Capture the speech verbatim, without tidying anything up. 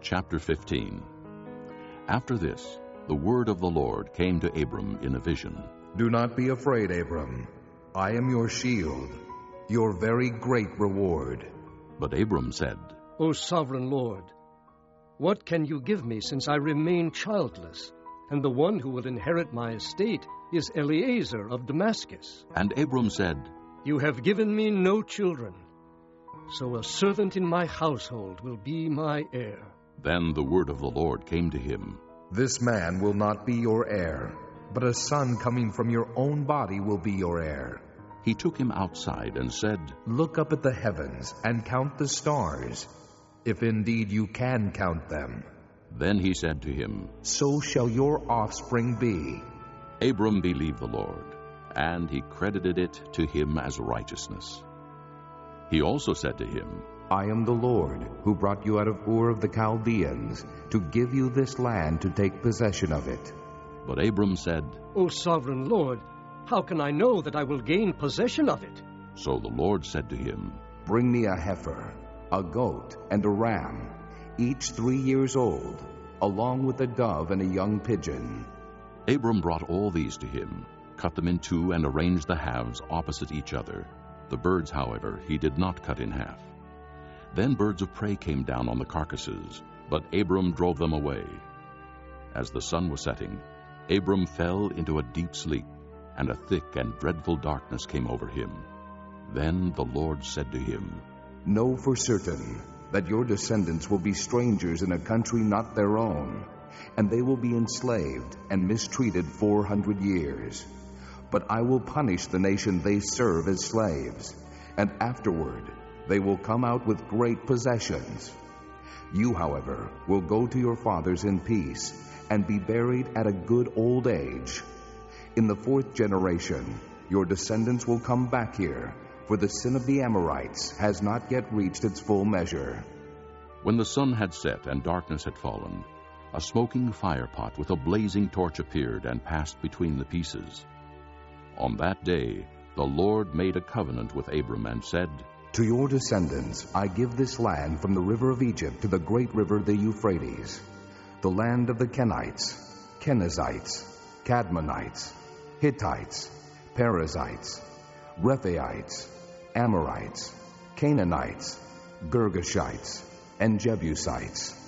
Chapter fifteen. After this, the word of the Lord came to Abram in a vision. Do not be afraid, Abram. I am your shield, your very great reward. But Abram said, O sovereign Lord, what can you give me since I remain childless, and the one who will inherit my estate is Eliezer of Damascus? And Abram said, You have given me no children, so a servant in my household will be my heir. Then the word of the Lord came to him. This man will not be your heir, but a son coming from your own body will be your heir. He took him outside and said, Look up at the heavens and count the stars, if indeed you can count them. Then he said to him, So shall your offspring be. Abram believed the Lord, and he credited it to him as righteousness. He also said to him, I am the Lord, who brought you out of Ur of the Chaldeans, to give you this land to take possession of it. But Abram said, O sovereign Lord, how can I know that I will gain possession of it? So the Lord said to him, Bring me a heifer, a goat, and a ram, each three years old, along with a dove and a young pigeon. Abram brought all these to him, cut them in two, and arranged the halves opposite each other. The birds, however, he did not cut in half. Then birds of prey came down on the carcasses, but Abram drove them away. As the sun was setting, Abram fell into a deep sleep, and a thick and dreadful darkness came over him. Then the Lord said to him, Know for certain that your descendants will be strangers in a country not their own, and they will be enslaved and mistreated four hundred years. But I will punish the nation they serve as slaves, and afterward they will come out with great possessions. You, however, will go to your fathers in peace and be buried at a good old age. In the fourth generation, your descendants will come back here, for the sin of the Amorites has not yet reached its full measure. When the sun had set and darkness had fallen, a smoking firepot with a blazing torch appeared and passed between the pieces. On that day, the Lord made a covenant with Abram and said, To your descendants I give this land from the river of Egypt to the great river the Euphrates, the land of the Kenites, Kenizzites, Cadmonites, Hittites, Perizzites, Rephaites, Amorites, Canaanites, Girgashites, and Jebusites.